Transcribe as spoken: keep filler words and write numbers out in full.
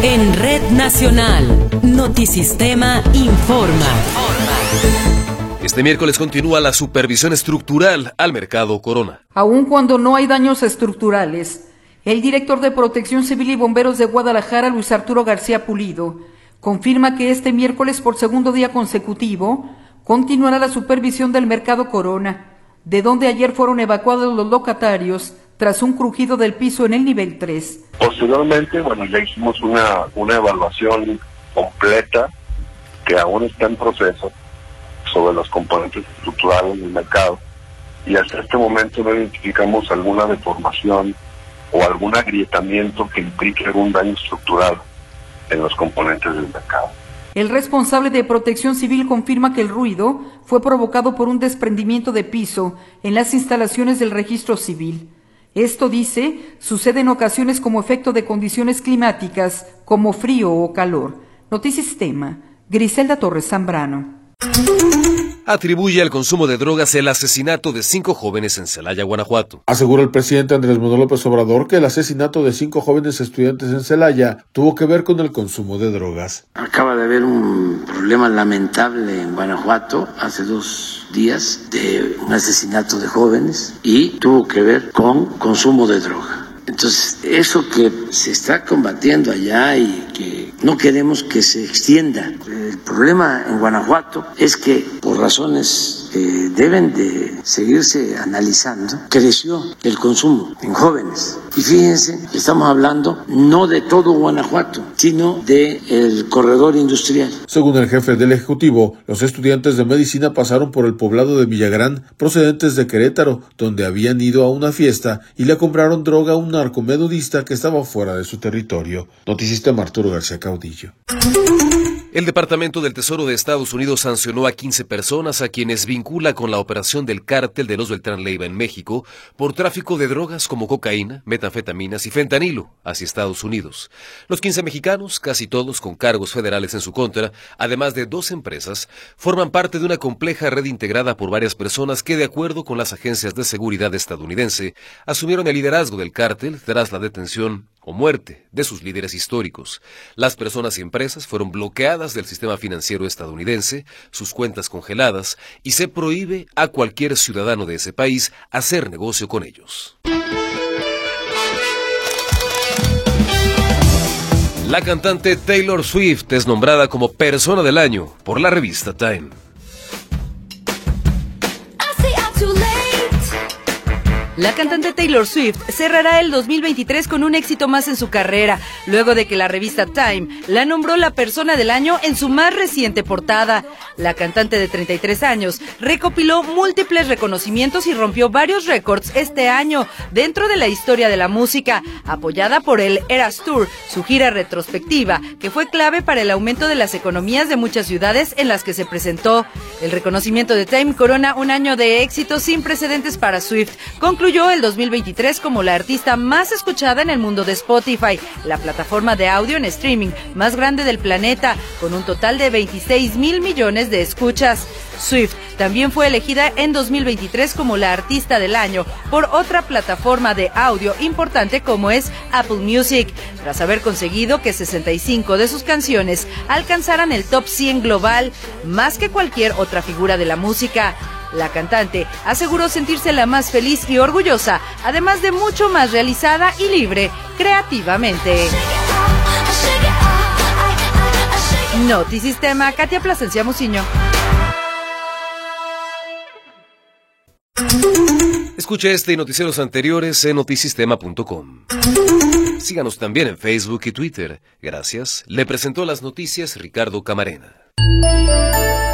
En Red Nacional, Notisistema informa. Este miércoles continúa la supervisión estructural al mercado Corona. Aun cuando no hay daños estructurales, el director de Protección Civil y Bomberos de Guadalajara, Luis Arturo García Pulido, confirma que este miércoles, por segundo día consecutivo, continuará la supervisión del mercado Corona, de donde ayer fueron evacuados los locatarios tras un crujido del piso en el nivel tres. Posteriormente, bueno, ya hicimos una, una evaluación completa que aún está en proceso sobre los componentes estructurales del mercado, y hasta este momento no identificamos alguna deformación o algún agrietamiento que implique algún daño estructural en los componentes del mercado. El responsable de Protección Civil confirma que el ruido fue provocado por un desprendimiento de piso en las instalaciones del registro civil. Esto, dice, sucede en ocasiones como efecto de condiciones climáticas como frío o calor. Notisistema, Griselda Torres Zambrano. Atribuye al consumo de drogas el asesinato de cinco jóvenes en Celaya, Guanajuato. Asegura el presidente Andrés Manuel López Obrador que el asesinato de cinco jóvenes estudiantes en Celaya tuvo que ver con el consumo de drogas. Acaba de haber un problema lamentable en Guanajuato hace dos días de un asesinato de jóvenes y tuvo que ver con consumo de droga. Entonces, eso que se está combatiendo allá y que no queremos que se extienda. El problema en Guanajuato es que, por razones que deben de seguirse analizando, creció el consumo en jóvenes. Y fíjense, estamos hablando no de todo Guanajuato, sino del corredor industrial. Según el jefe del Ejecutivo, los estudiantes de medicina pasaron por el poblado de Villagrán, procedentes de Querétaro, donde habían ido a una fiesta y le compraron droga a un narcomenudista que estaba fuera de su territorio. Notisistema, Arturo García Caudillo. El Departamento del Tesoro de Estados Unidos sancionó a quince personas a quienes vincula con la operación del cártel de los Beltrán Leiva en México por tráfico de drogas como cocaína, metanfetaminas y fentanilo hacia Estados Unidos. Los quince mexicanos, casi todos con cargos federales en su contra, además de dos empresas, forman parte de una compleja red integrada por varias personas que, de acuerdo con las agencias de seguridad estadounidense, asumieron el liderazgo del cártel tras la detención o muerte de sus líderes históricos. Las personas y empresas fueron bloqueadas del sistema financiero estadounidense, sus cuentas congeladas, y se prohíbe a cualquier ciudadano de ese país hacer negocio con ellos. La cantante Taylor Swift es nombrada como Persona del Año por la revista Time. La cantante Taylor Swift cerrará el dos mil veintitrés con un éxito más en su carrera, luego de que la revista Time la nombró la Persona del Año en su más reciente portada. La cantante de treinta y tres años recopiló múltiples reconocimientos y rompió varios récords este año dentro de la historia de la música, apoyada por el Eras Tour, su gira retrospectiva, que fue clave para el aumento de las economías de muchas ciudades en las que se presentó. El reconocimiento de Time corona un año de éxito sin precedentes para Swift. Concluyó el dos mil veintitrés como la artista más escuchada en el mundo de Spotify, la plataforma de audio en streaming más grande del planeta, con un total de veintiséis mil millones de escuchas. Swift también fue elegida en dos mil veintitrés como la artista del año por otra plataforma de audio importante como es Apple Music, tras haber conseguido que sesenta y cinco de sus canciones alcanzaran el top cien global, más que cualquier otra figura de la música. La cantante aseguró sentirse la más feliz y orgullosa, además de mucho más realizada y libre creativamente. Notisistema, Katia Plasencia Muciño. Escuche este y noticieros anteriores en notisistema punto com. Síganos también en Facebook y Twitter. Gracias. Le presentó las noticias Ricardo Camarena.